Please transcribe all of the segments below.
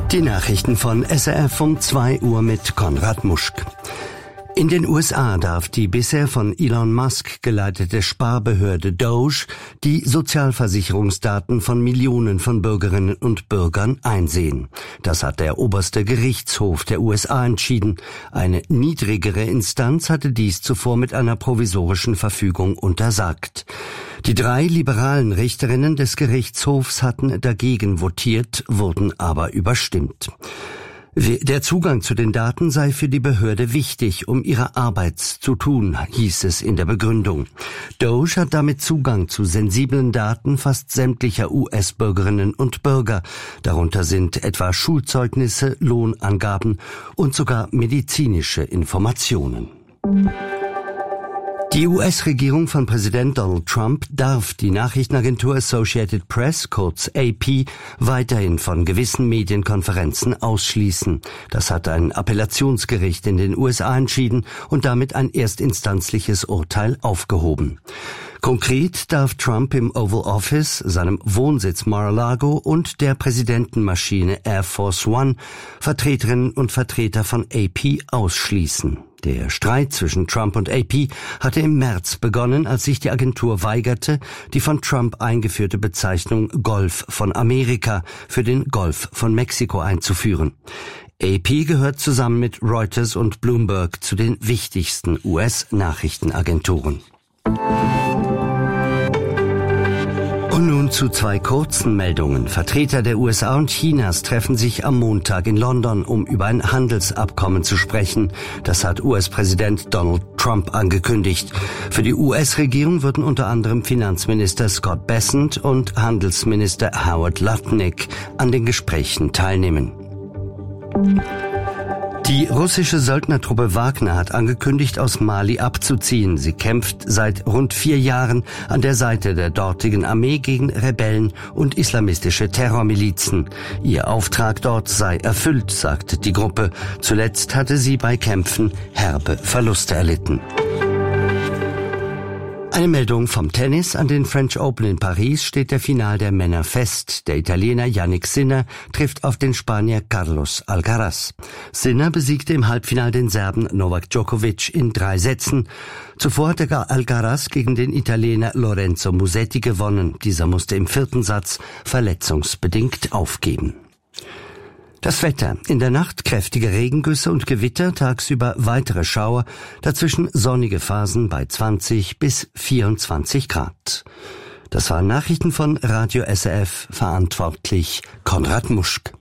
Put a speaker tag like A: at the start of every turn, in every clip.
A: Die Nachrichten von SRF um 2 Uhr mit Konrad Muschk. In den USA darf die bisher von Elon Musk geleitete Sparbehörde Doge die Sozialversicherungsdaten von Millionen von Bürgerinnen und Bürgern einsehen. Das hat der oberste Gerichtshof der USA entschieden. Eine niedrigere Instanz hatte dies zuvor mit einer provisorischen Verfügung untersagt. Die 3 liberalen Richterinnen des Gerichtshofs hatten dagegen votiert, wurden aber überstimmt. Der Zugang zu den Daten sei für die Behörde wichtig, um ihre Arbeit zu tun, hieß es in der Begründung. Doge hat damit Zugang zu sensiblen Daten fast sämtlicher US-Bürgerinnen und Bürger. Darunter sind etwa Schulzeugnisse, Lohnangaben und sogar medizinische Informationen. Die US-Regierung von Präsident Donald Trump darf die Nachrichtenagentur Associated Press, kurz AP, weiterhin von gewissen Medienkonferenzen ausschließen. Das hat ein Appellationsgericht in den USA entschieden und damit ein erstinstanzliches Urteil aufgehoben. Konkret darf Trump im Oval Office, seinem Wohnsitz Mar-a-Lago und der Präsidentenmaschine Air Force One Vertreterinnen und Vertreter von AP ausschließen. Der Streit zwischen Trump und AP hatte im März begonnen, als sich die Agentur weigerte, die von Trump eingeführte Bezeichnung Golf von Amerika für den Golf von Mexiko einzuführen. AP gehört zusammen mit Reuters und Bloomberg zu den wichtigsten US-Nachrichtenagenturen. Und nun zu 2 kurzen Meldungen. Vertreter der USA und Chinas treffen sich am Montag in London, um über ein Handelsabkommen zu sprechen. Das hat US-Präsident Donald Trump angekündigt. Für die US-Regierung würden unter anderem Finanzminister Scott Bessent und Handelsminister Howard Lutnick an den Gesprächen teilnehmen. Die russische Söldnertruppe Wagner hat angekündigt, aus Mali abzuziehen. Sie kämpft seit rund 4 Jahren an der Seite der dortigen Armee gegen Rebellen und islamistische Terrormilizen. Ihr Auftrag dort sei erfüllt, sagte die Gruppe. Zuletzt hatte sie bei Kämpfen herbe Verluste erlitten. Eine Meldung vom Tennis. An den French Open in Paris steht der Final der Männer fest. Der Italiener Jannik Sinner trifft auf den Spanier Carlos Alcaraz. Sinner besiegte im Halbfinale den Serben Novak Djokovic in 3 Sätzen. Zuvor hatte Alcaraz gegen den Italiener Lorenzo Musetti gewonnen. Dieser musste im 4. Satz verletzungsbedingt aufgeben. Das Wetter. In der Nacht kräftige Regengüsse und Gewitter, tagsüber weitere Schauer, dazwischen sonnige Phasen bei 20 bis 24 Grad. Das waren Nachrichten von Radio SRF, verantwortlich Konrad Muschk.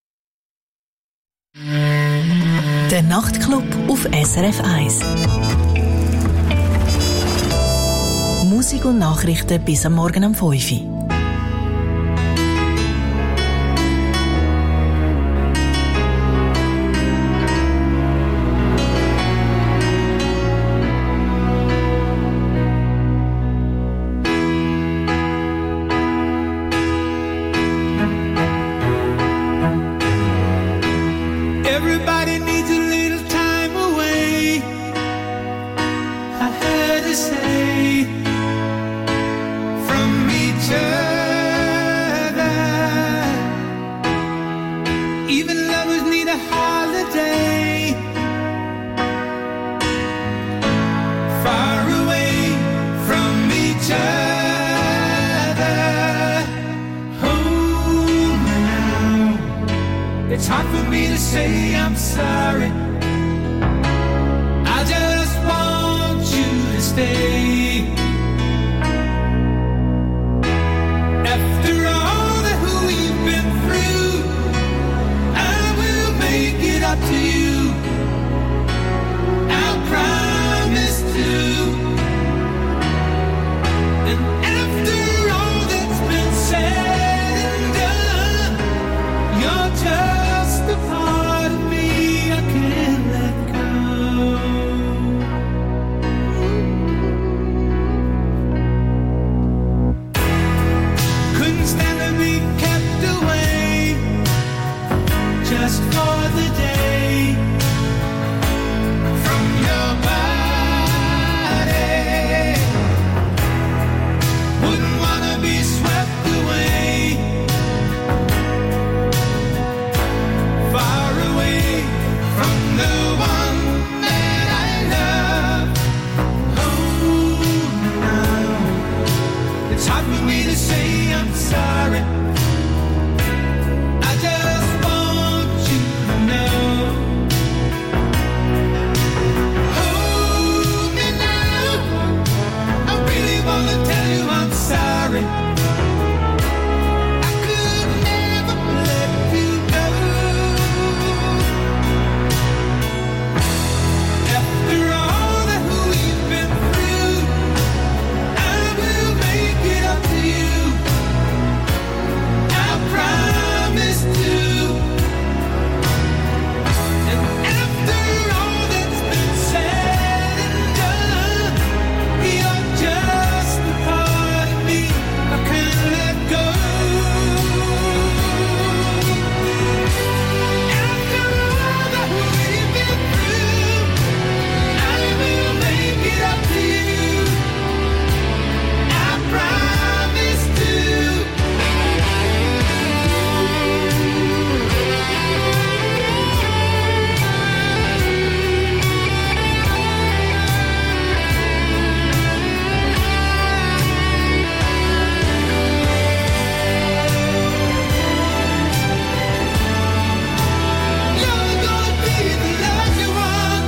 B: Der Nachtclub auf SRF 1. Musik und Nachrichten bis am Morgen um 5 Uhr.
C: It's hard for me to say I'm sorry. I just want you to stay. After all that we've been through, I will make it up to you. I'll promise to. And after all that's been said and done, you're just a part of me I can't let go. I'm sorry. I just want you to know. Hold me now. I really wanna tell you I'm sorry. I could never let you go. After all that we've been through, I will make it up to you. I promise to. And after all that's been said and done, you're just a part of me I can't let go. After all that we've been through, I will make it up to you. I promise to. You're gonna be the lucky one.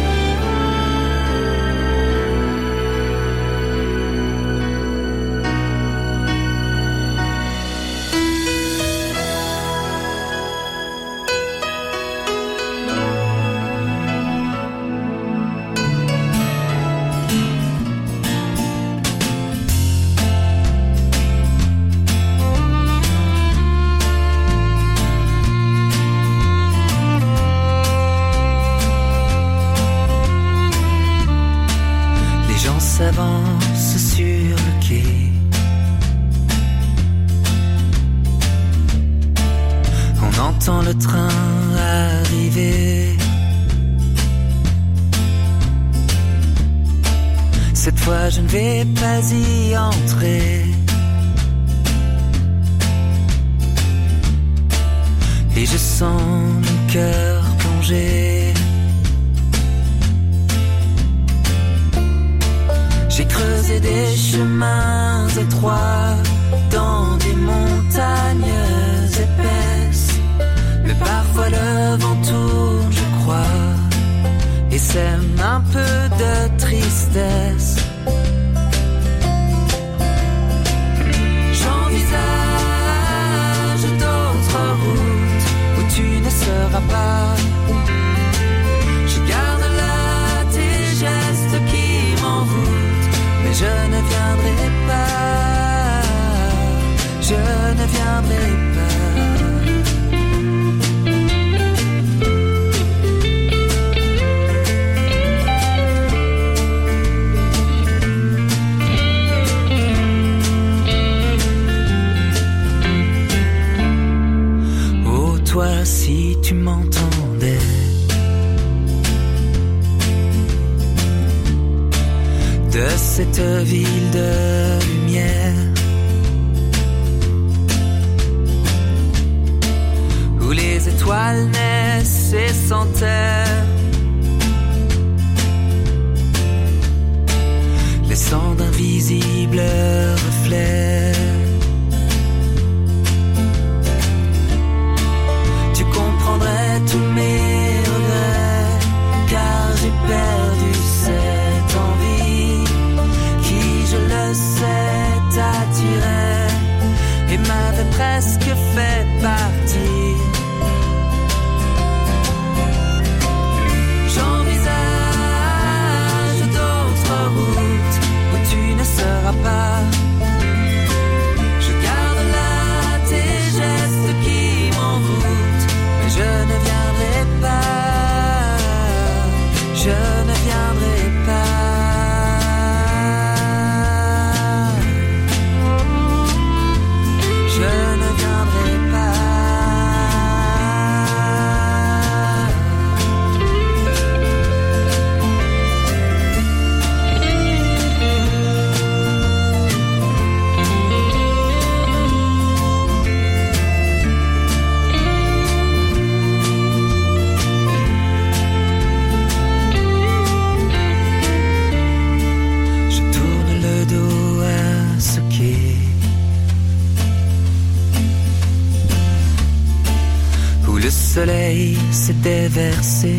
D: Les gens s'avancent sur le quai. On entend le train arriver. Cette fois je ne vais pas y entrer. Et je sens mon cœur plonger. J'ai creusé des chemins étroits dans des montagnes épaisses. Mais parfois le vent tourne, je crois, et sème un peu de tristesse. J'envisage d'autres routes où tu ne seras pas. Je garde là tes gestes qui m'envoûtent, mais je ne viendrai pas. Je ne viendrai pas. Oh toi, si tu m'entendais, de cette ville de lumière où les étoiles naissent et s'enterrent, laissant d'invisibles reflets. Tu comprendrais tous mes regrets, car j'ai perdu cette envie qui, je le sais, t'attirait et m'avait presque fait partir. J'envisage d'autres routes où tu ne seras pas. Je garde là tes gestes qui m'envoûtent, mais je ne viendrai pas. Je ne viendrai pas. Je ne viendrai pas. soleil s'était versé.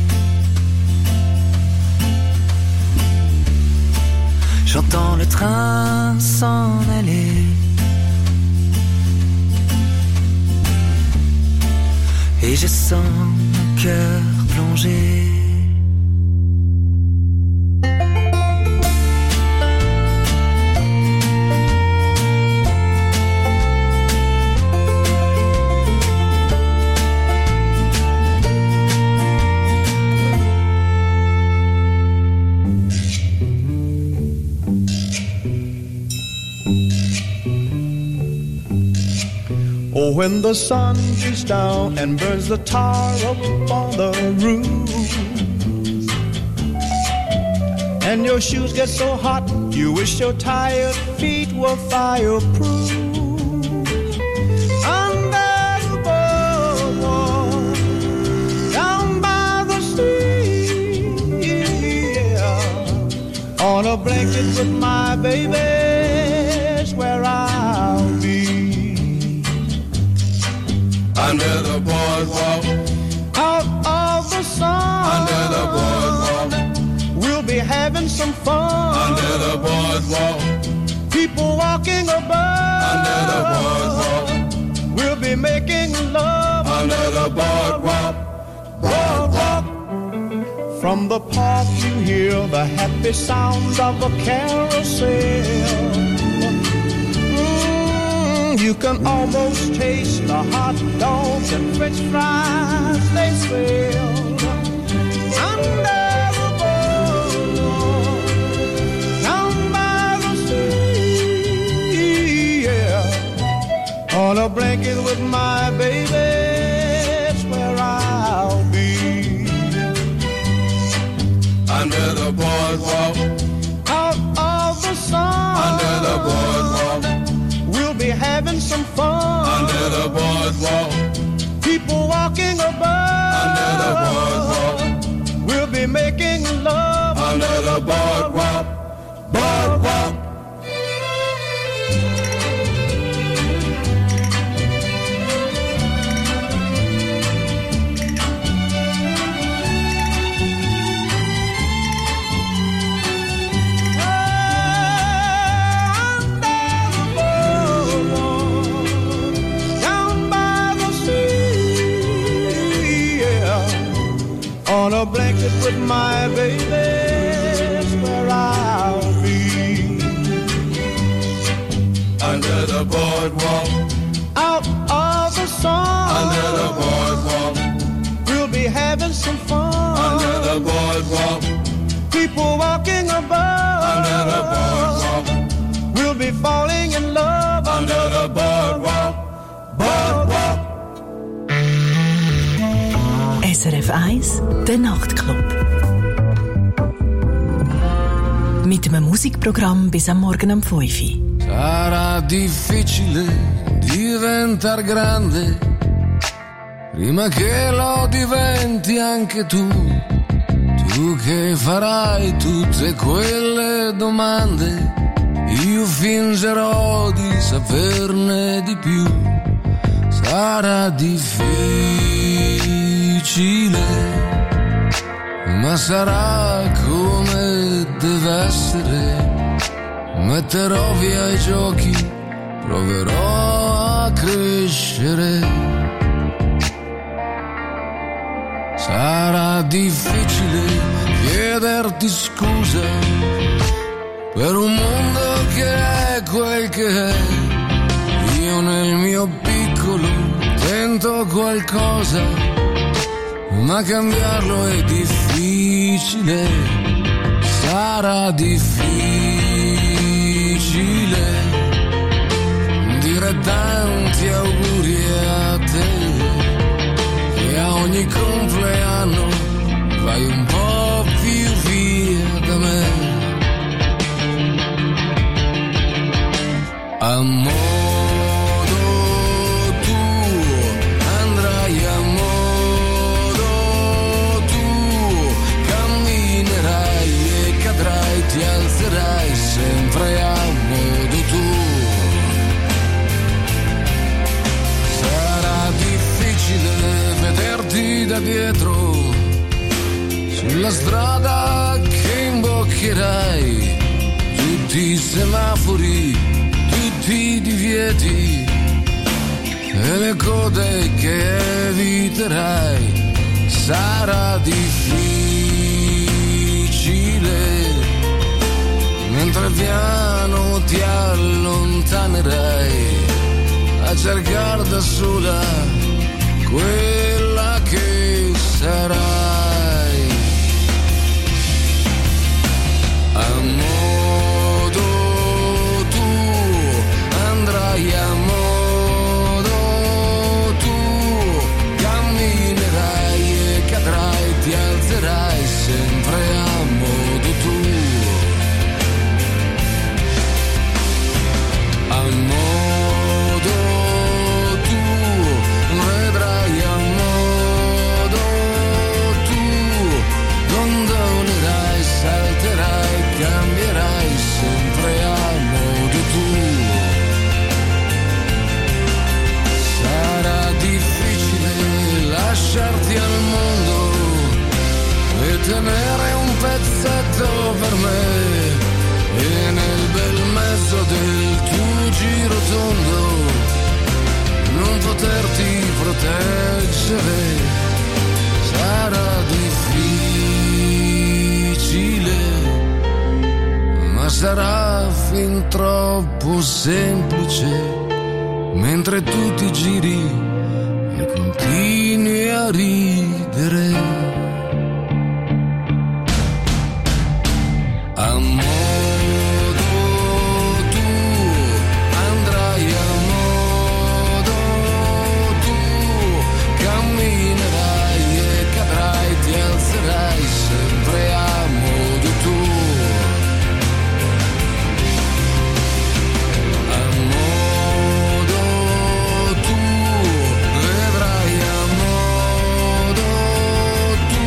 D: J'entends le train s'en aller. Et je sens mon cœur plonger.
E: Oh, when the sun beats down and burns the tar up on the roof, and your shoes get so hot, you wish your tired feet were fireproof. Under the boardwalk, down by the sea, yeah, on a blanket with my baby's where I'll be.
C: Under the boardwalk,
E: out of the sun,
C: under the boardwalk,
E: we'll be having some fun.
C: under the boardwalk,
E: People walking above,
C: under the boardwalk,
E: we'll be making love.
C: under the boardwalk, boardwalk.
E: From the park you hear the happy sounds of a carousel. You can almost taste the hot dogs and french fries they sell. Under the boardwalk, down by the sea, yeah. On a blanket with my baby, it's where I'll be.
C: Under the boardwalk,
E: Out of the sun,
C: under the boardwalk,
E: we'll be having some fun.
C: under the boardwalk,
E: People walking above,
C: under the boardwalk,
E: we'll be making love.
C: under the boardwalk, boardwalk.
E: On a blanket with my baby's where I'll be.
C: Under the boardwalk,
E: Out of the sun,
C: under the boardwalk,
E: we'll be having some fun.
C: under the boardwalk,
E: People walking above,
C: under the boardwalk,
E: we'll be falling in love.
C: under the boardwalk, boardwalk.
B: SRF 1, der Nachtclub. Mit einem Musikprogramm bis am Morgen um 5 Uhr.
F: Sarà difficile diventar grande prima che lo diventi anche tu. Tu che farai tutte quelle domande, io fingerò di saperne di più. Sarà difficile, ma sarà come deve essere. Metterò via i giochi, proverò a crescere. Sarà difficile chiederti scusa per un mondo che è quel che è. Io nel mio piccolo tento qualcosa, ma cambiarlo è difficile. Sarà difficile dire tanti auguri a te, che a ogni compleanno vai un po' più via da me. A modo tuo andrai, a modo tuo camminerai e cadrai, ti alzerai sempre a modo tuo. Sarà difficile vedere semafori, tutti i divieti e le code che eviterai. Sarà difficile, mentre piano ti allontanerai a cercare da sola quella che sarai. A modo tu andrai, a modo tu camminerai e cadrai, ti alzerai sempre a modo tuo. A modo tu vedrai, a modo tu gondolerai, salterai, cambierai sempre a modo tuo. Sarà difficile lasciarti al mondo e tenere un pezzetto per me, e nel bel mezzo del tuo giro tondo non poterti proteggere. Sarà difficile, ma sarà fin troppo semplice, mentre tu ti giri e continui a ridere. A modo tu andrai, a modo tu camminerai e cadrai, ti alzerai sempre a modo tuo. A modo tu vedrai, a modo tu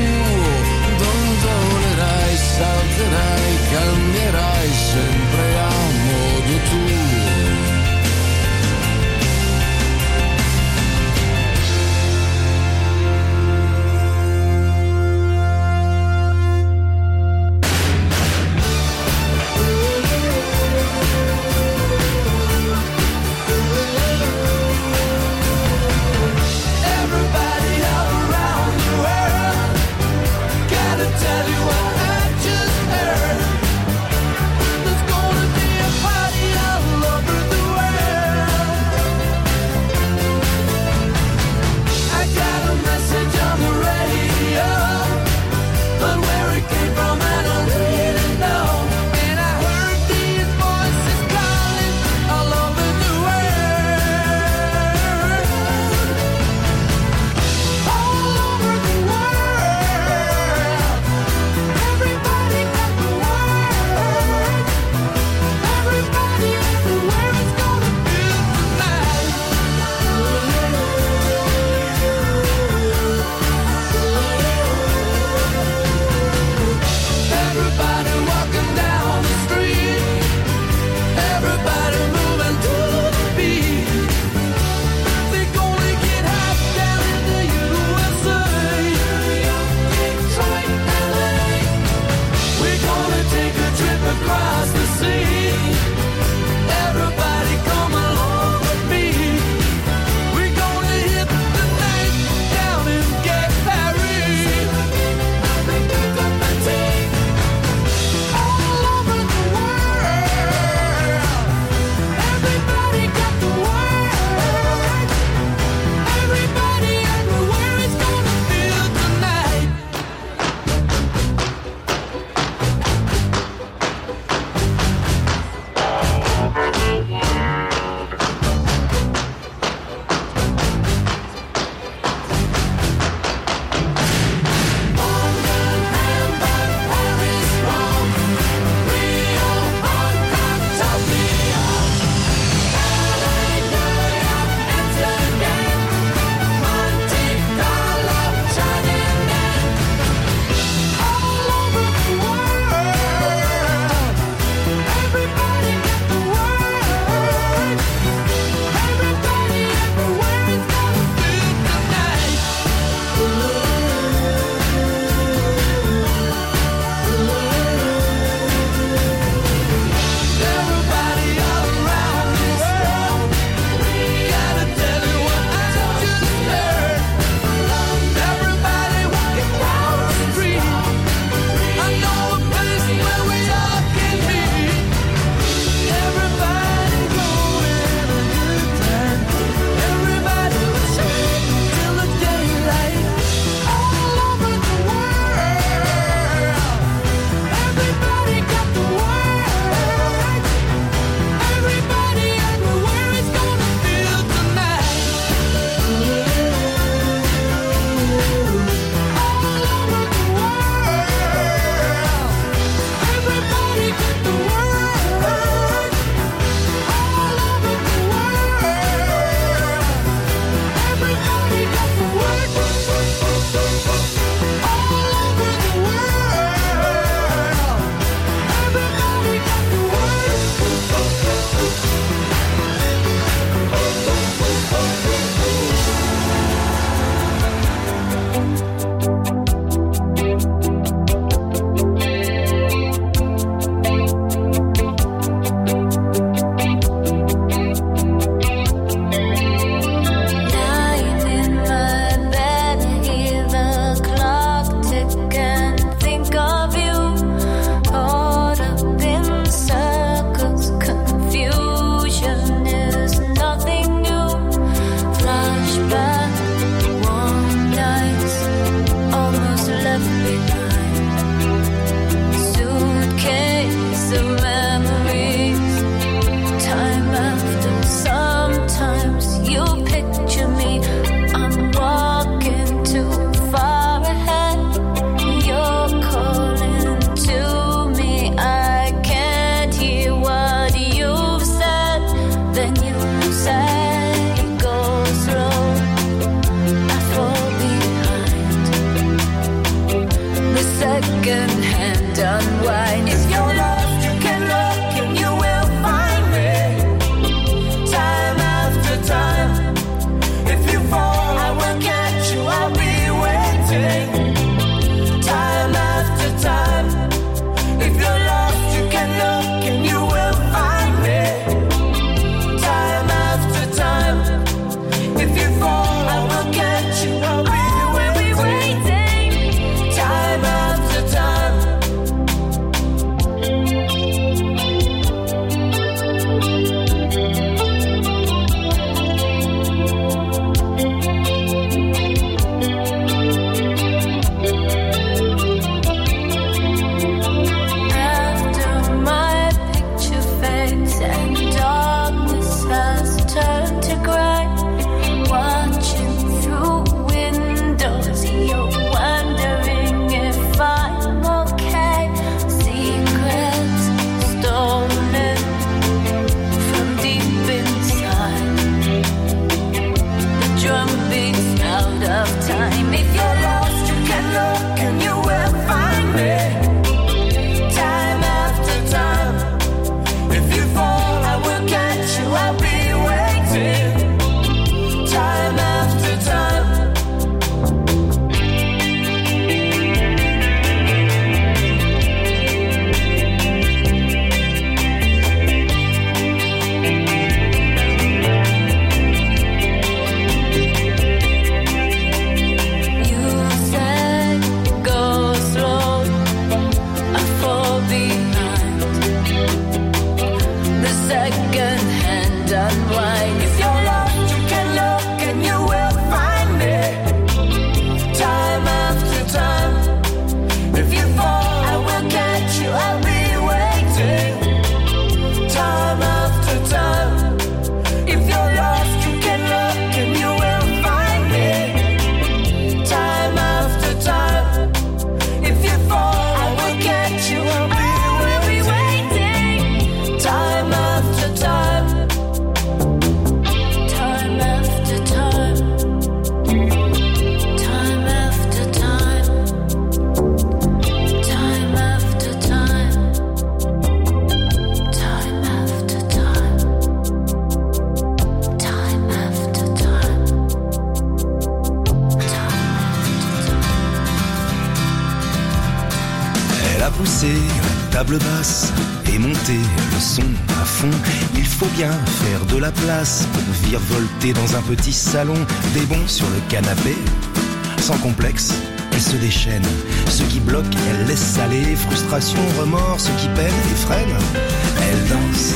G: table basse et monter le son à fond. Il faut bien faire de la place pour virevolter dans un petit salon. Des bons sur le canapé, sans complexe, elle se déchaîne. Ce qui bloque, elle laisse aller. Frustration, remords, ce qui peine et freine, elle danse.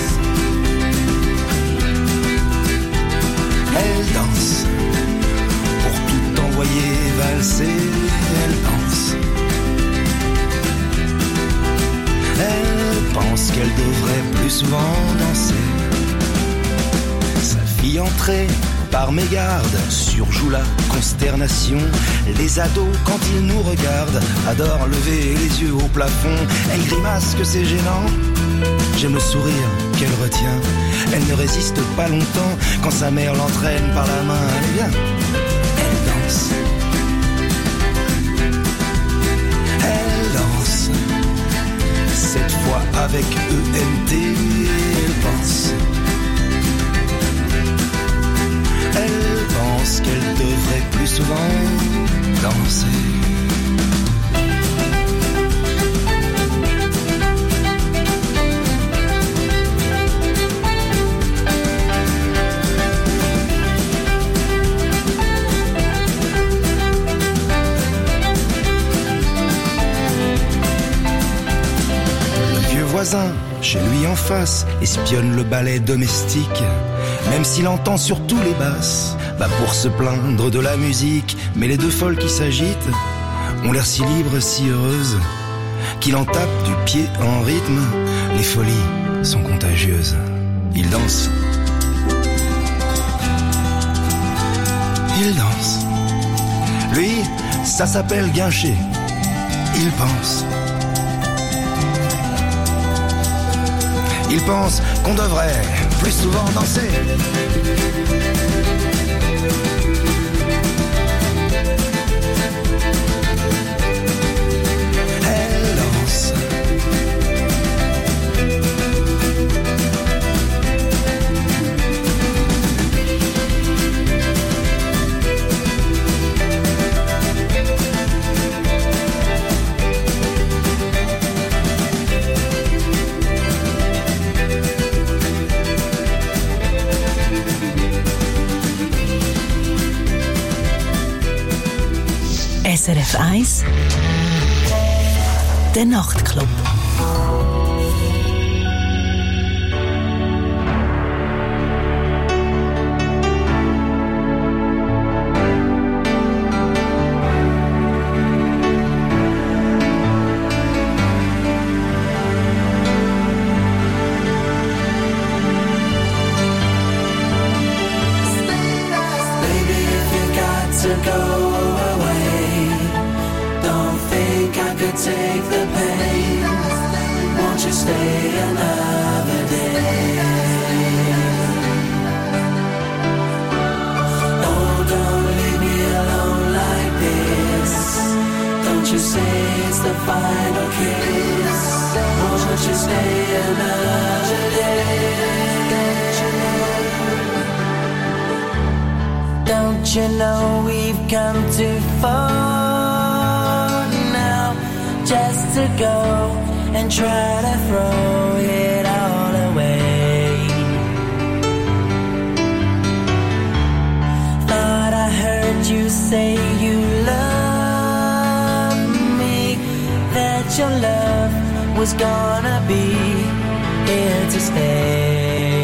G: Elle danse. Pour tout envoyer valser, elle danse. Elle pense qu'elle devrait plus souvent danser. Sa fille entrée par mégarde surjoue la consternation. Les ados, quand ils nous regardent, adorent lever les yeux au plafond. Elle grimace que c'est gênant. J'aime le sourire qu'elle retient. Elle ne résiste pas longtemps quand sa mère l'entraîne par la main. Allez viens, elle danse. Elle danse. Cette fois avec ENT, elle pense. Elle pense qu'elle devrait plus souvent danser. Voisin, chez lui en face, espionne le balai domestique. Même s'il entend surtout les basses, va pour se plaindre de la musique. Mais les deux folles qui s'agitent ont l'air si libres, si heureuses, qu'il en tape du pied en rythme. Les folies sont contagieuses. Il danse. Il danse. Lui, ça s'appelle guincher. Il pense. Il pense qu'on devrait plus souvent danser. Elle danse.
B: SRF 1, der Nachtclub.
D: You know we've come too far now just to go and try to throw it all away. Thought I heard you say you love me, that your love was gonna be here to stay.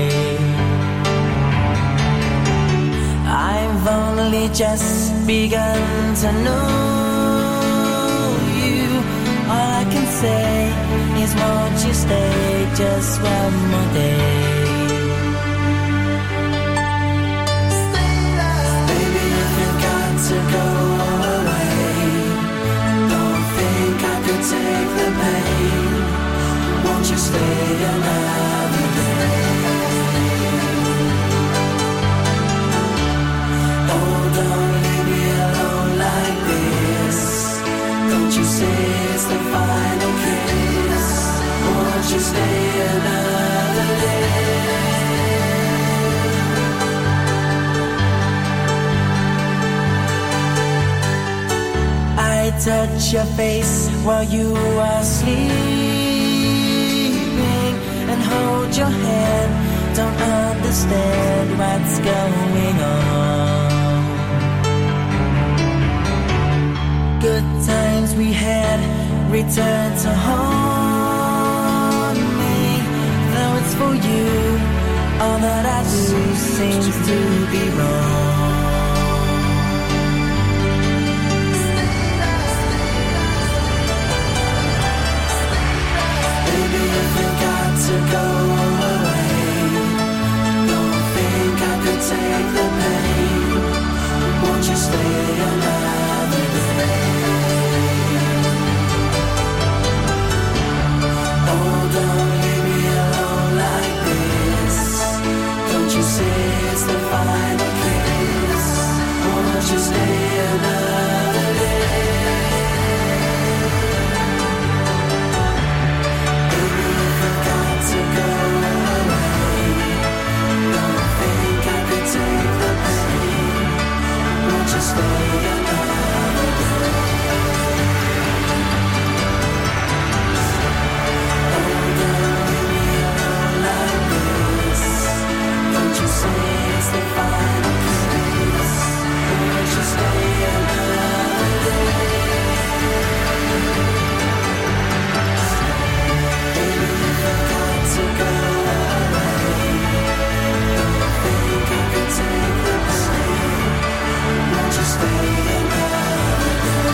D: I've only just begun to know you. All I can say is won't you stay just one more day. Baby, if you've got to go away, don't think I could take the pain. Won't you stay another day? Don't leave me alone like this. Don't you say it's the final kiss. Won't you stay another day? I touch your face while you are sleeping. hold your hand, don't understand what's going on. Good times we had return to haunt me. Though it's for you, all that I do seems to be wrong. Baby, if you got to go away, don't think I could take the pain. Won't you stay another day? Oh, don't leave me alone like this. Don't you say it's the final kiss? Won't you stay another day? Baby, if I got to go away, don't think I could take the pain. Won't you stay another day? Oh, don't leave me alone like this. Don't you say it's the final kiss? Won't you stay another day? Baby, if I got to go away, don't think I could take the pain. Won't you stay another day?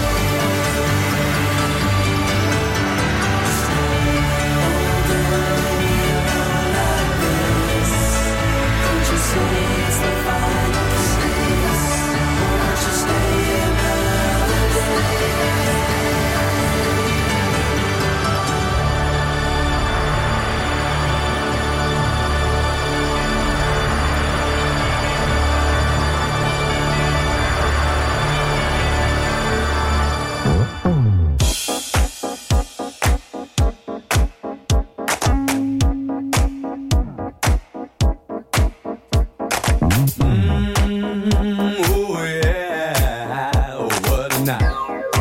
D: Oh, don't leave me alone like this. Don't you say it's the final kiss? Won't you stay another day?
C: Oh yeah, oh, what a night.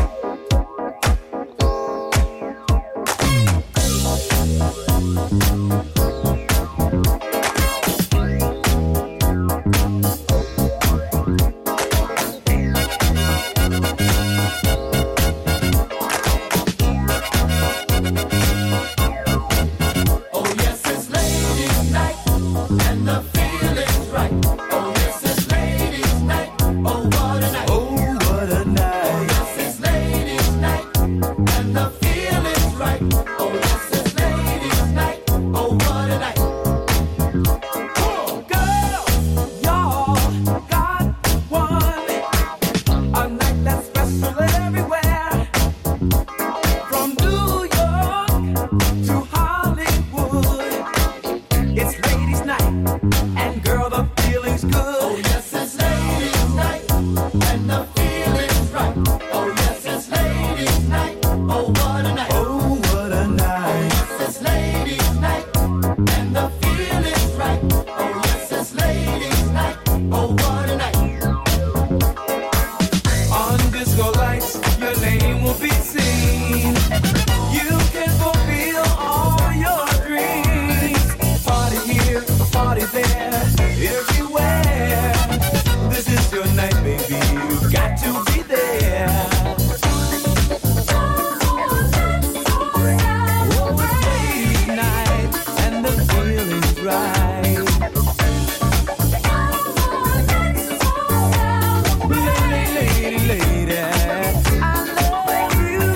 E: Oh yes, it's ladies' night, and the feeling's right. Oh yes, it's ladies' night. Oh what a night.
C: Oh, what a
E: Oh
C: night.
E: yes, it's ladies' night, and the feeling's right. Oh yes, it's ladies' night. Oh what a night.
C: Girls, y'all got one. A night that's special everywhere. From New York to Hollywood. It's ladies' night, and girl, the feeling's
E: Oh
C: good.
E: yes, it's ladies' night, and the feeling's right. Oh yes, it's ladies' night. Oh what a night.
C: Oh, what a night.
E: Yes, it's ladies' night, and the feeling's right. Oh yes, it's ladies' night. Oh what a night.
C: On disco lights, your name will be seen. You can fulfill all your dreams. Party here, party there, everywhere. This is your night, baby. You've got to be there. Oh, it's ladies' night, and the feeling's right. Lady, I love you.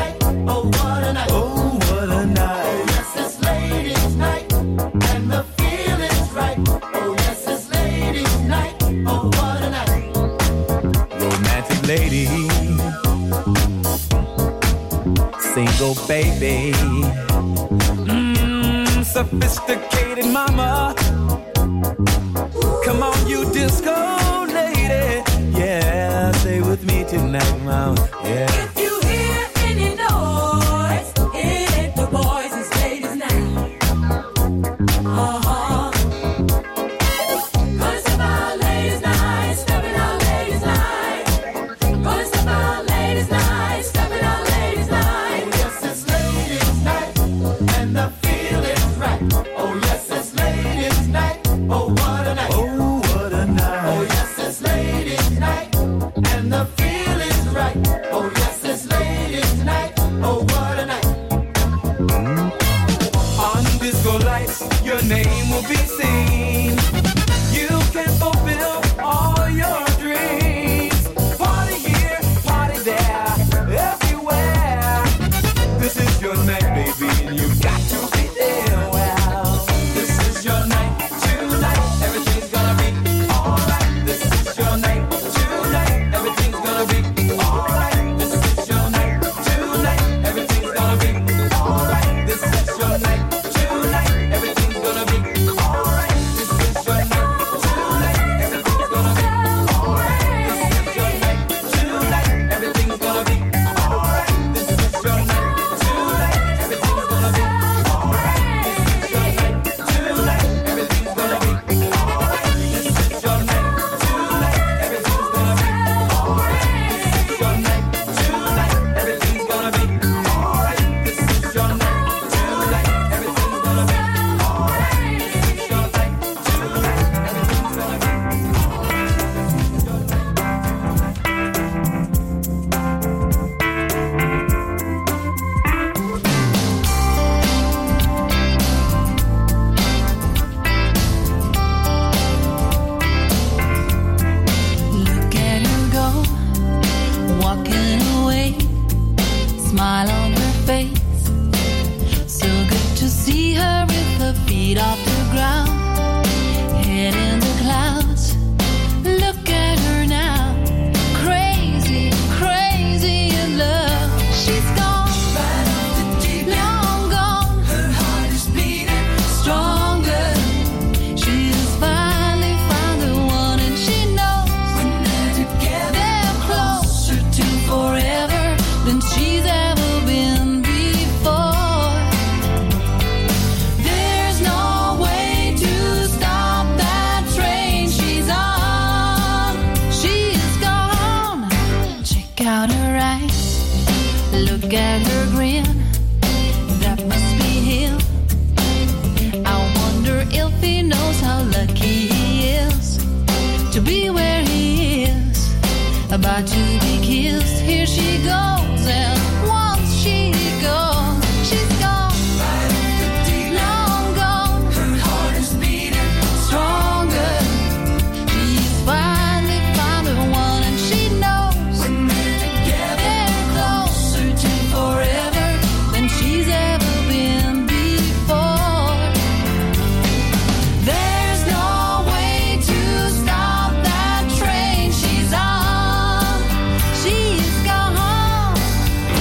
E: Oh, what a night.
C: Oh, what a night.
E: Yes, it's ladies' night, and the
C: lady, single baby, sophisticated mama. Come on, you disco lady, yeah, stay with me tonight, mama, yeah.
H: If you hear any noise, hit the boys and ladies now. Gonna step out ladies night, stepping out ladies night. Gonna step out ladies night, stepping out ladies night.
E: Oh yes, it's ladies' night, and the feeling's right. Oh yes, it's ladies' night. Oh what a night.
C: Oh, what a night.
E: Oh yes, it's ladies' night, and the feeling's right. Oh yes, it's ladies' night. Oh what a night.
C: On disco lights, your name will be seen. You can fulfill all your dreams. Party here, party there, everywhere. This is your night, baby, and you got to be there. Well, this is your night tonight. Everything's gonna be alright. This is your night tonight. Everything's gonna be alright. This is your night tonight. Everything's gonna be alright. This is your night tonight. Everything's gonna be alright. This is your night tonight. Everything's gonna be alright. This is your night tonight. Everything's gonna be alright. This is your night tonight. Everything's gonna be alright. This is your night tonight. Everything's gonna be alright. This is your night tonight. Everything's gonna be alright. This is your night tonight. Everything's gonna be alright. This is your night tonight. Everything's gonna be alright. This is your night
B: Look at her go, walking away, smile on her face. So good to see her with her feet off the ground, head in the clouds. Look at her now, crazy, crazy in love. She's gone, long gone. Her heart is beating stronger. She has finally found the one, and she knows when they're together, they're closer to forever than she's ever been before. There's no way to stop that train she's on. She is gone. Check out her eyes, look at her grin. That must be him. I wonder if he knows how lucky he is to be where he is, about to be kissed. Here she goes, and once she goes, she's gone, long gone. Her heart is beating stronger. She's finally found the one, and she knows when they're together, they're closer to forever than she's ever been before. There's no way to stop that train she's on. She's gone,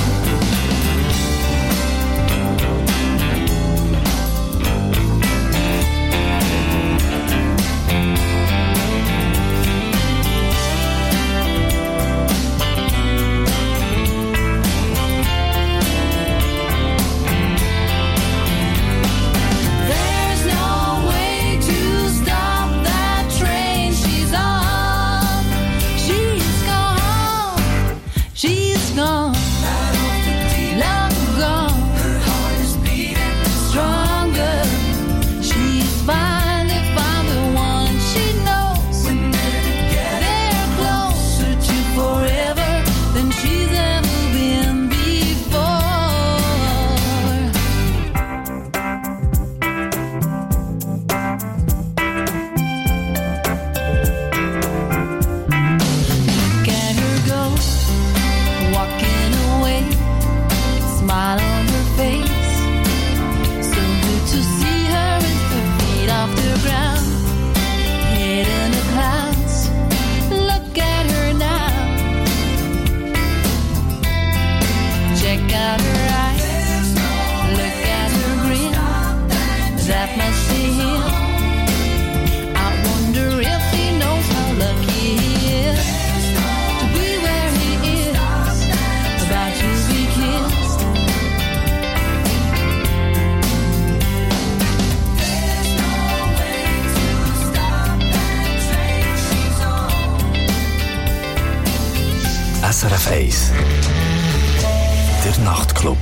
G: SRF 1. Der Nachtclub.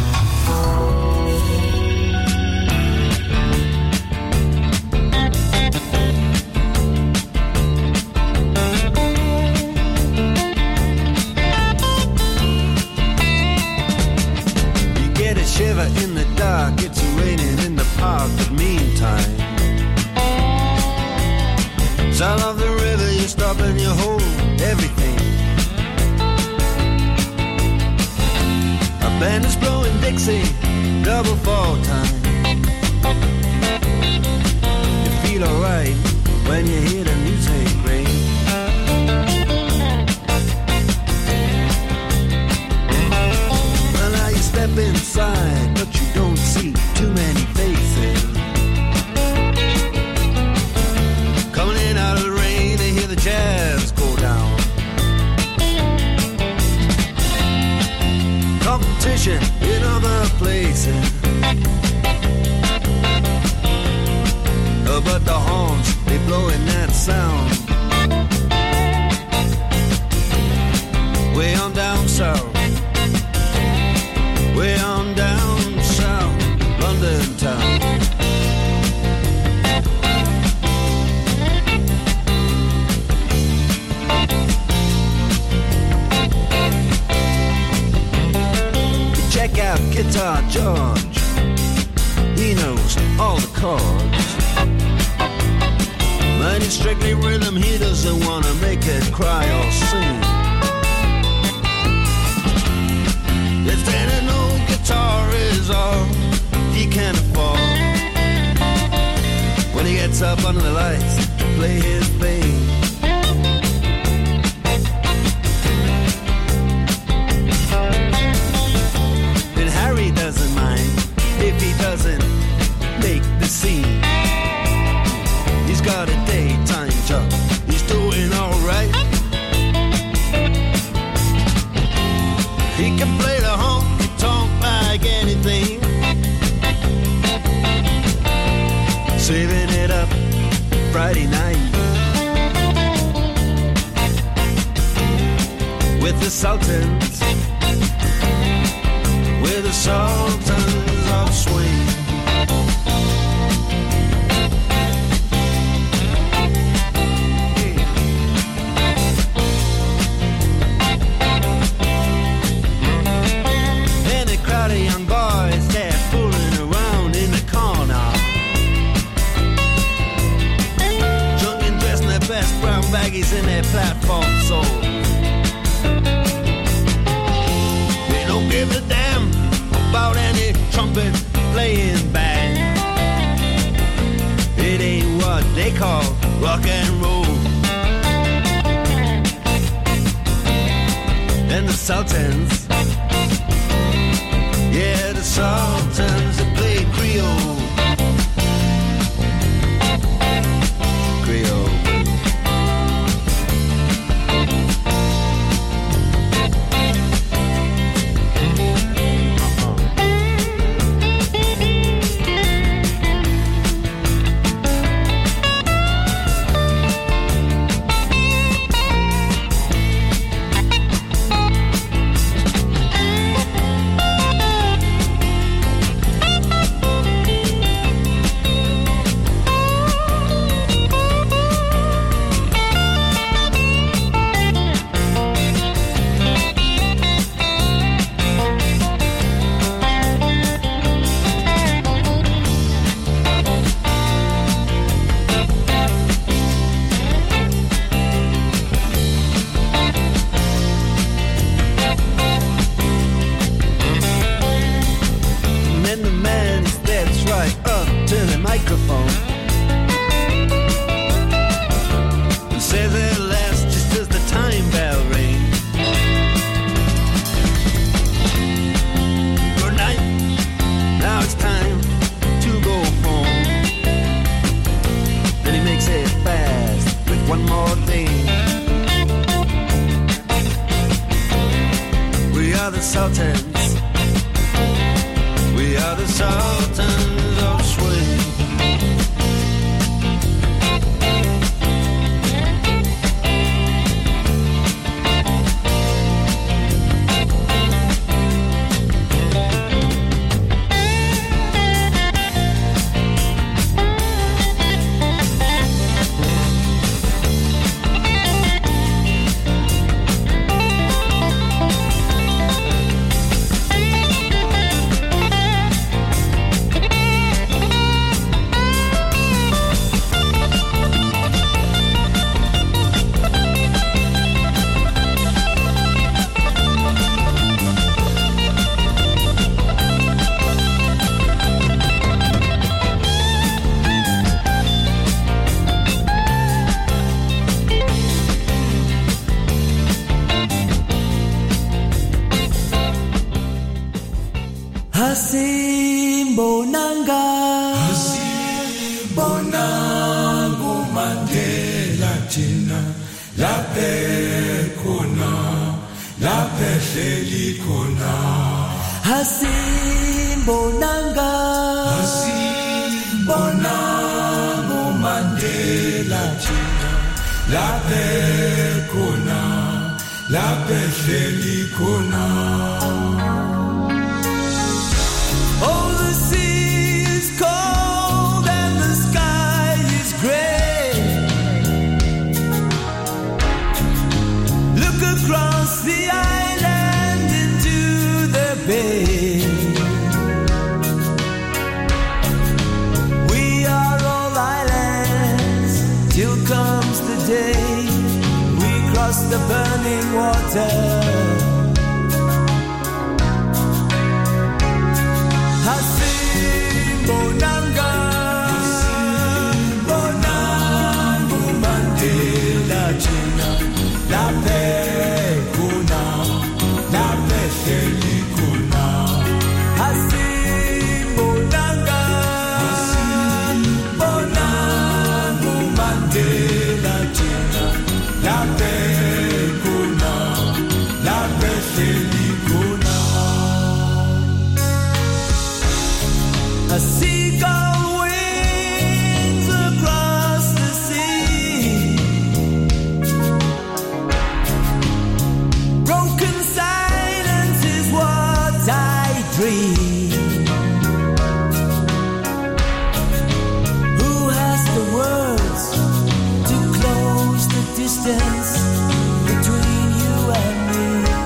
I: Shiver in the dark, it's raining in the park, but meantime, sound of the river, you stop and you hold everything. A band is blowing Dixie, double fall time. You feel alright when you hear the music ring. Step inside, but you don't see too many faces. Coming in out of the rain, they hear the jazz go down. Competition in other places, but the horns, they blowing that sound. Way on down south, way on down south, London town. Check out Guitar George, he knows all the chords. But it's strictly rhythm, he doesn't want to make it cry or sing. If an old guitar is all he can afford, when he gets up under the lights to play his thing. And Harry doesn't mind if he doesn't make the scene. He's got a daytime job, he's doing alright. He can play the honky-tonk like anything, saving it up Friday night with the Sultans, with the Sultans of Swing. Crowd of young boys, they're fooling around in the corner, drunk and dressed in their best brown baggies in their platform soles. They don't give a damn about any trumpet playing band. It ain't what they call rock and roll. And the Sultans, yeah, the Sultans that play Creole. Creole. Sultans, we are the Sultans of Swing.
J: Hasimbonanga Bonangu Mandela Tina Lape Kona Lape Sheli Kona Hasimbonanga Hasimbonangu Mandela Tina Lape Kona Lape Sheli Kona. Oh, the sea is cold and the sky is gray. Look across the island into the bay. We are all islands till comes the day we cross the burning water. Bonanga, Bonangu Mandela China, La Pekuna, La Peshelikuna, Hasim Bonanga, Bonangu Mandela China, La Pekuna, La Peshelikuna. A seagull wings across the sea. Broken silence is what I dream. Who has the words to close the distance between you and me?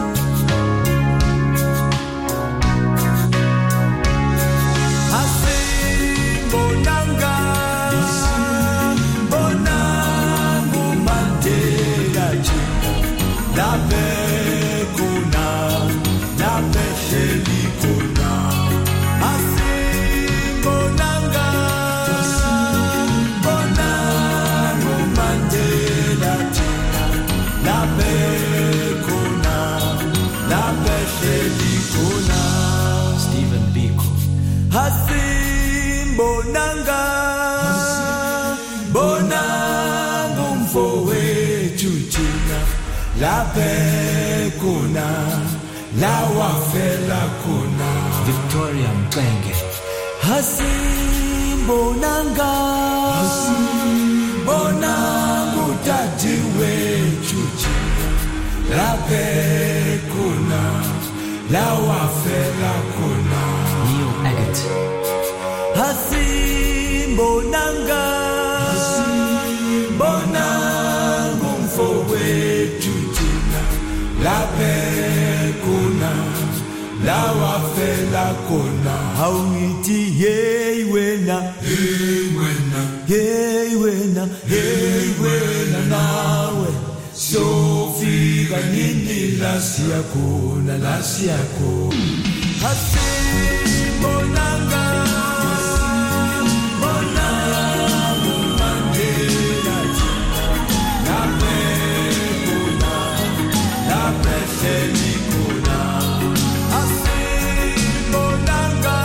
J: Bonanga, Bonangu Mandela China, La Pekuna, La Peshelikuna, Hasim Bonanga, Bonangu Mandela China, La Pekuna, La Peshelikuna. Stephen Biko, Hasim Bonanga, Bonangu mfowethu thina laphe khona la wafela khona. Victoria Mxenge. Hasim Bonanga, Bonangu dadewethu thina laphe khona la wafela khona. Neil Agate. Hasim Bonanga, Bonangu mfowethu thina laphe khona la wafela khona. Awuthi hey wena, hey wena, hey wena, hey wena nawe sofika nini la siyakhona, la siyakhona. Hasim Bonanga, Bonangu Mandela China, La Pekuna, La Peshelikuna. Hasim Bonanga,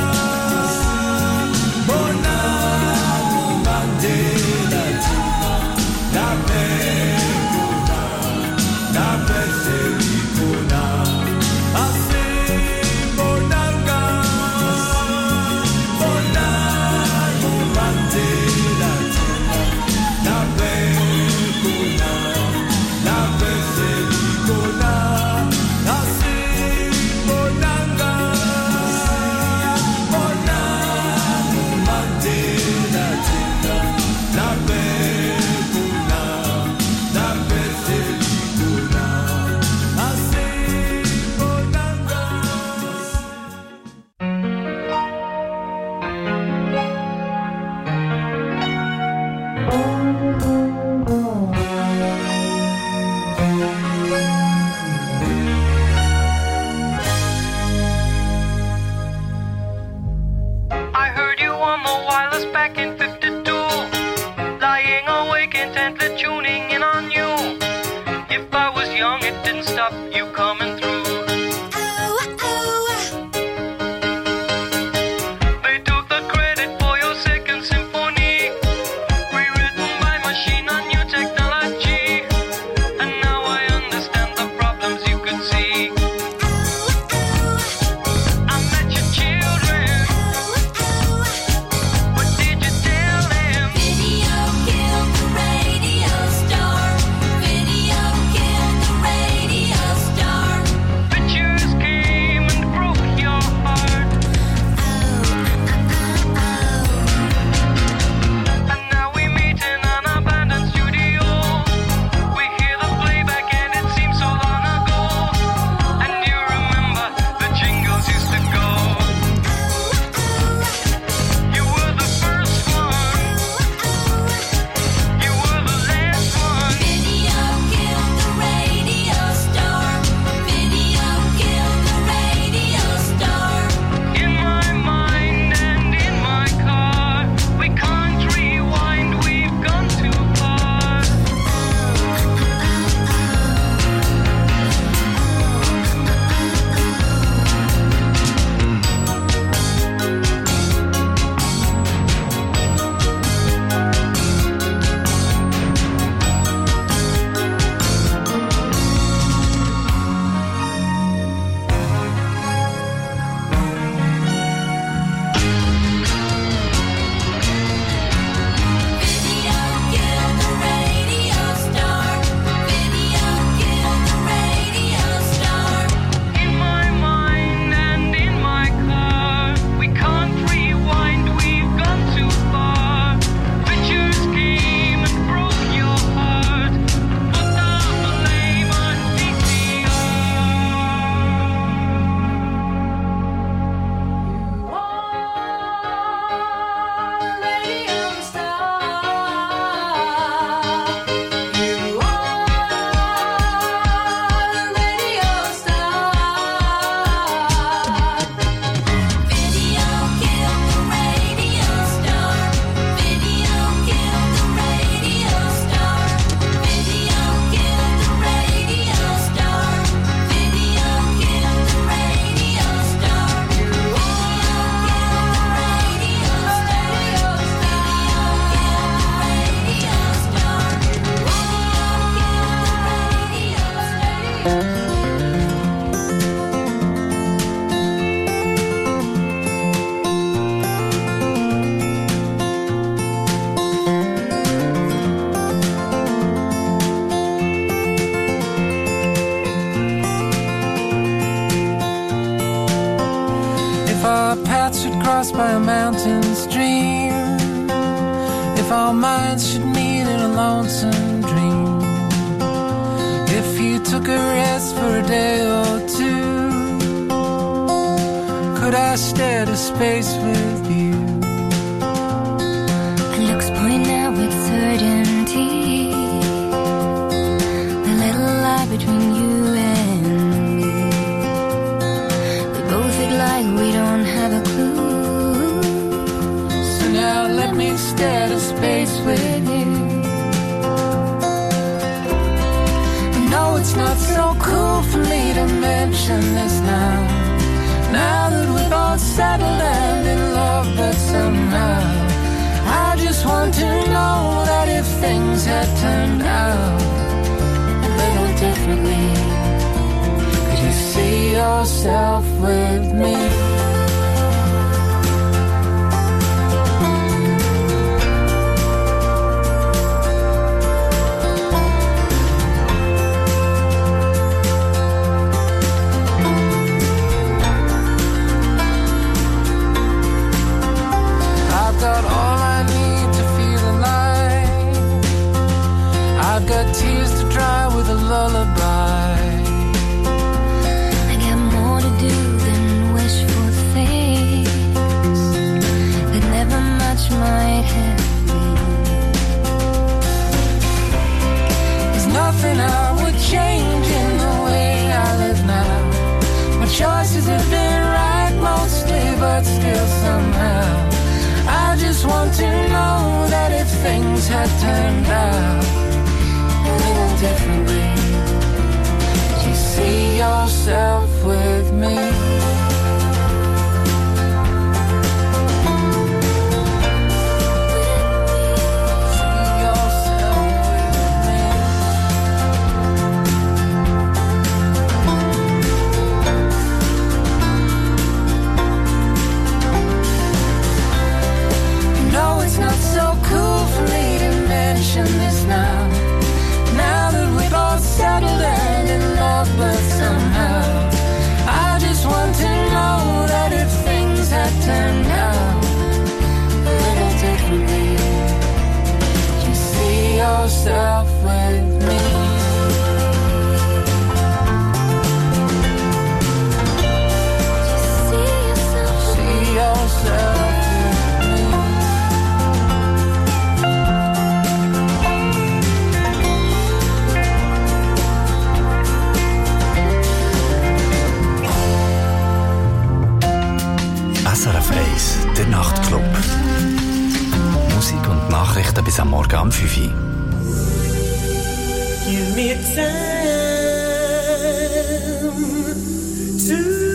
J: Bonangu Mandela China, La Pekuna, La Peshelikuna. Hasim Bonanga, Bonangu Mandela China, La Pekuna, La Peshelikuna. Hasim Bonanga, Bonangu Mandela China, La Pekuna, La Peshelikuna. Hasim Bonanga.
K: I heard you on the wireless back in 52, lying awake intently tuning in on you. If I was young, it didn't stop you coming through.
J: crossed by a mountain stream. If our minds should meet in a lonesome dream. If you took a rest for a day or two, could I stare to space with you?
L: The looks point out with certainty. The little lie between you and me. We both look like we don't have a clue.
J: So now let me stare to space with you. No, it's not so cool for me to mention this now. Now that we're both settled and in love, but somehow I just want to know that if things had turned out a little differently, could you see yourself with me? Got all I need to feel alive. I've got tears to dry with a lullaby.
L: I got more to do than wish for things that never much might have been.
J: There's nothing I would change in the way I live now. My choices have been right mostly, but still somehow I just want to know that if things had turned out a little differently, could you see yourself with me? This now that we're both settled and in love, but somehow I just want to know that if things had turned out a little differently, you see yourself with me. See yourself.
M: SRF 1, der Nachtclub. Musik und Nachrichten bis am Morgen um 5 Uhr.
N: Give me time to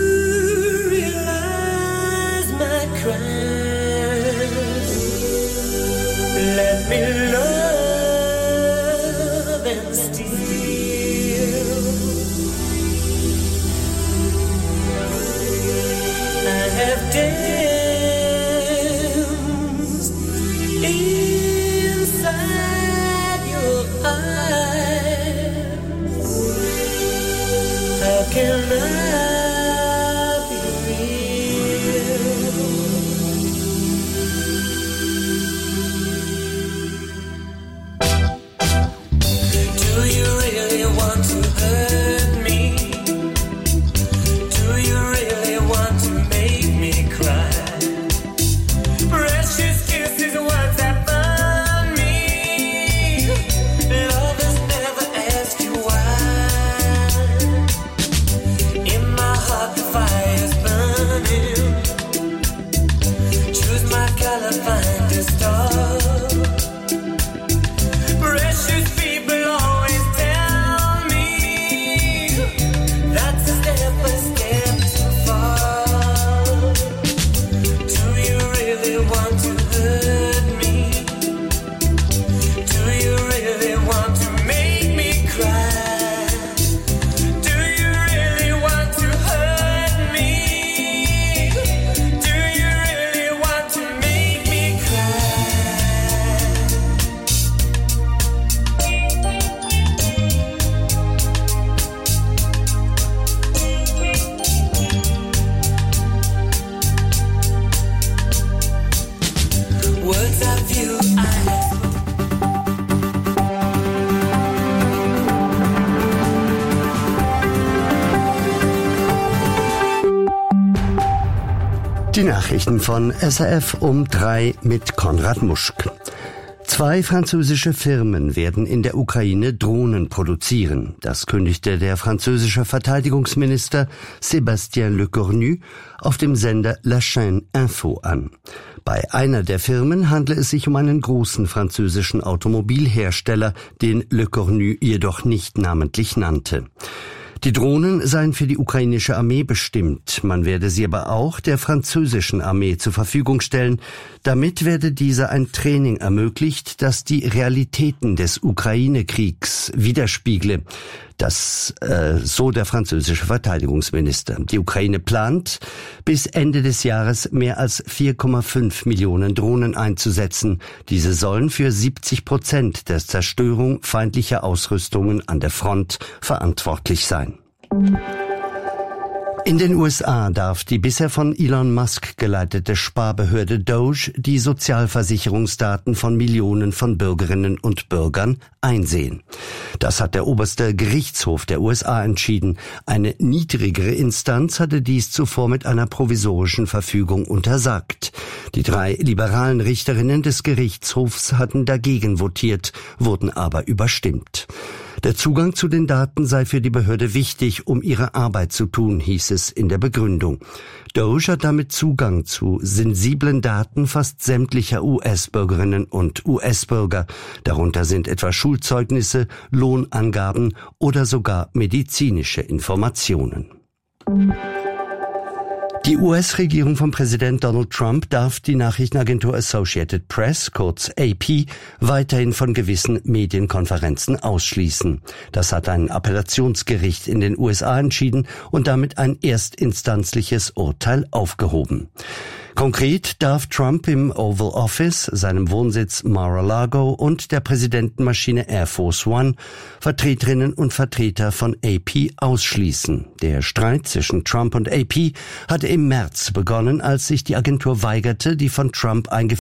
N: realize my crimes. Let me love and steal. I have danced inside your eyes. How can I be real? Do you really want to hurt me? Do you really want to make me cry? Precious kisses, words that burn me. Lovers never ask you why. In my heart the fire's burning. Choose my color, find a star. Precious people always tell me
A: Die Nachrichten von SRF um 3 mit Konrad Muschk. 2 französische Firmen werden in der Ukraine Drohnen produzieren. Das kündigte der französische Verteidigungsminister Sébastien Lecornu auf dem Sender La Chaîne Info an. Bei einer der Firmen handle es sich um einen großen französischen Automobilhersteller, den Lecornu jedoch nicht namentlich nannte. Die Drohnen seien für die ukrainische Armee bestimmt. Man werde sie aber auch der französischen Armee zur Verfügung stellen. Damit werde dieser ein Training ermöglicht, das die Realitäten des Ukraine-Kriegs widerspiegle. Das so der französische Verteidigungsminister. Die Ukraine plant, bis Ende des Jahres mehr als 4,5 Millionen Drohnen einzusetzen. Diese sollen für 70% der Zerstörung feindlicher Ausrüstungen an der Front verantwortlich sein. In den USA darf die bisher von Elon Musk geleitete Sparbehörde Doge die Sozialversicherungsdaten von Millionen von Bürgerinnen und Bürgern einsehen. Das hat der oberste Gerichtshof der USA entschieden. Eine niedrigere Instanz hatte dies zuvor mit einer provisorischen Verfügung untersagt. Die 3 liberalen Richterinnen des Gerichtshofs hatten dagegen votiert, wurden aber überstimmt. Der Zugang zu den Daten sei für die Behörde wichtig, um ihre Arbeit zu tun, hieß es in der Begründung. Doge hat damit Zugang zu sensiblen Daten fast sämtlicher US-Bürgerinnen und US-Bürger. Darunter sind etwa Schulzeugnisse, Lohnangaben oder sogar medizinische Informationen. Die US-Regierung von Präsident Donald Trump darf die Nachrichtenagentur Associated Press, kurz AP, weiterhin von gewissen Medienkonferenzen ausschließen. Das hat ein Appellationsgericht in den USA entschieden und damit ein erstinstanzliches Urteil aufgehoben. Konkret darf Trump im Oval Office, seinem Wohnsitz Mar-a-Lago und der Präsidentenmaschine Air Force One Vertreterinnen und Vertreter von AP ausschließen. Der Streit zwischen Trump und AP hatte im März begonnen, als sich die Agentur weigerte, die von Trump eingeführte